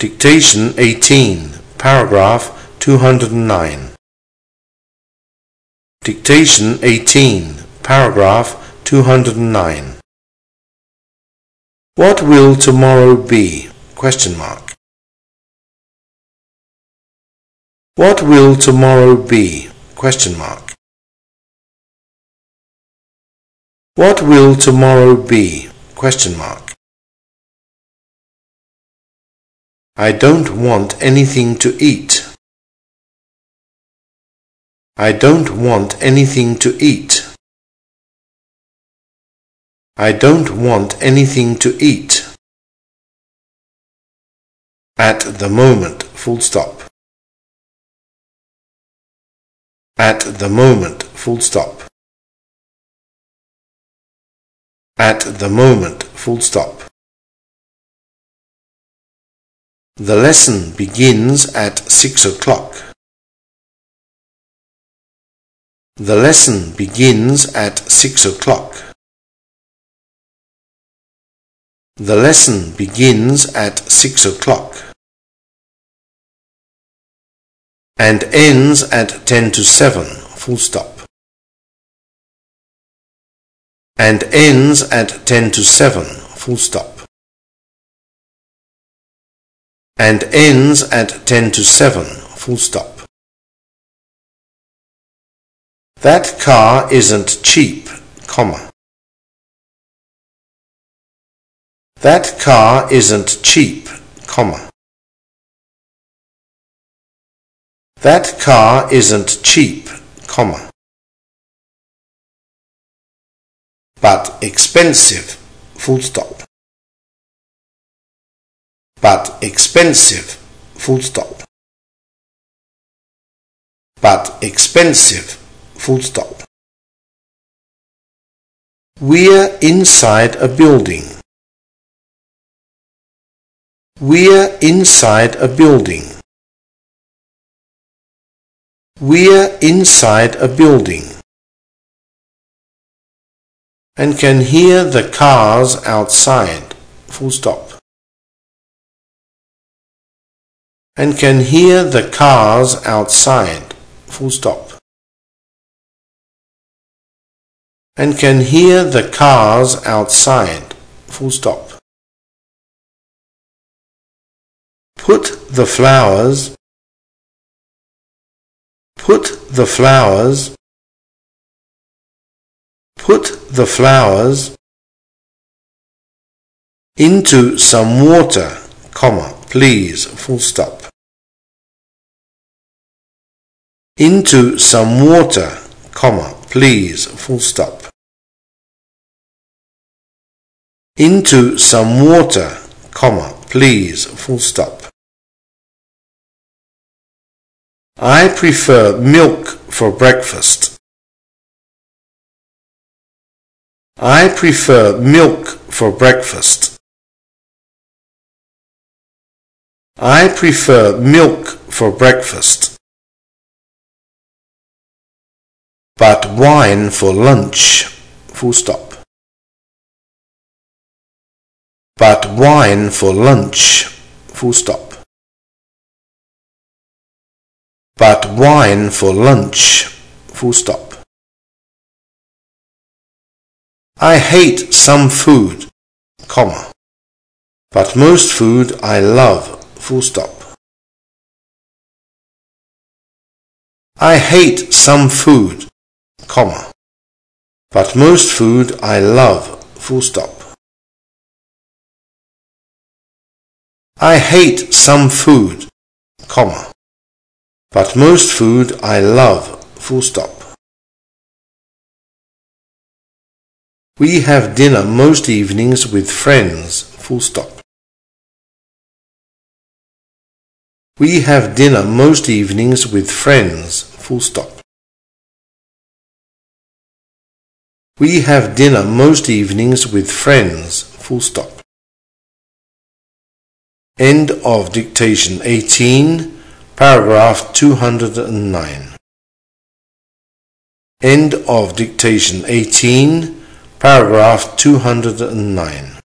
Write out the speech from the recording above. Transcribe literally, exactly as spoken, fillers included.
Dictation eighteen, paragraph two hundred nine. Dictation eighteen, paragraph two hundred nine. What will tomorrow be? Question mark. What will tomorrow be? Question mark. What will tomorrow be? Question mark. I don't want anything to eat. I don't want anything to eat. I don't want anything to eat. At the moment, full stop. At the moment, full stop. At the moment, full stop. The lesson begins at six o'clock. The lesson begins at six o'clock. The lesson begins at six o'clock and ends at ten to seven, full stop. And ends at ten to seven, full stop. And ends at ten to seven, full stop. That car isn't cheap, comma. That car isn't cheap, comma. That car isn't cheap, comma. But expensive, full stop. But expensive, full stop. But expensive, full stop. We're inside a building. We're inside a building. We're inside a building and can hear the cars outside, full stop. And can hear the cars outside, full stop. And can hear the cars outside, full stop. Put the flowers, put the flowers, put the flowers into some water, comma, please, full stop. Into some water, comma, please, full stop. Into some water, comma, please, full stop. I prefer milk for breakfast. I prefer milk for breakfast. I prefer milk for breakfast. But wine for lunch, full stop. But wine for lunch, full stop. But wine for lunch, full stop. I hate some food, comma, but most food I love, full stop. I hate some food, comma, but most food I love, full stop. I hate some food, comma, but most food I love, full stop. We have dinner most evenings with friends, full stop. We have dinner most evenings with friends, full stop. We have dinner most evenings with friends, full stop. End of dictation eighteen, paragraph two hundred nine. End of dictation eighteen, paragraph two hundred nine.